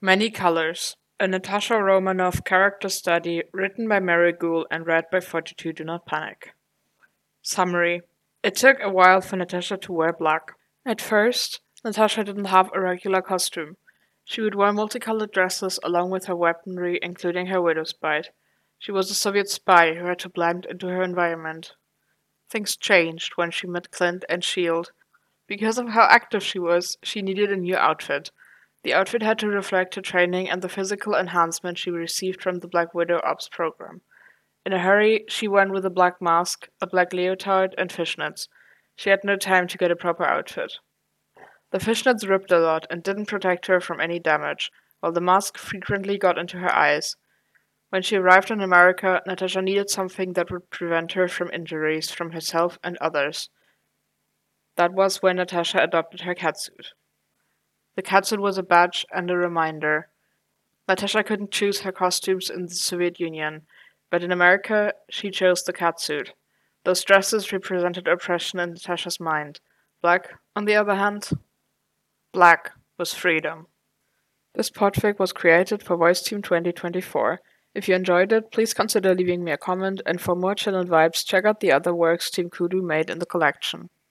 Many Colors, a Natasha Romanoff character study written by Mary Gould and read by 42 Do Not Panic. Summary. It took a while for Natasha to wear black. At first, Natasha didn't have a regular costume. She would wear multicolored dresses along with her weaponry, including her widow's bite. She was a Soviet spy who had to blend into her environment. Things changed when she met Clint and S.H.I.E.L.D. Because of how active she was, she needed a new outfit. The outfit had to reflect her training and the physical enhancement she received from the Black Widow Ops program. In a hurry, she went with a black mask, a black leotard, and fishnets. She had no time to get a proper outfit. The fishnets ripped a lot and didn't protect her from any damage, while the mask frequently got into her eyes. When she arrived in America, Natasha needed something that would prevent her from injuries from herself and others. That was when Natasha adopted her catsuit. The catsuit was a badge and a reminder. Natasha couldn't choose her costumes in the Soviet Union, but in America, she chose the catsuit. Those dresses represented oppression in Natasha's mind. Black, on the other hand, black was freedom. This podfic was created for VoiceTeam 2024. If you enjoyed it, please consider leaving me a comment, and for more chill and vibes, check out the other works Team Kudu made in the collection.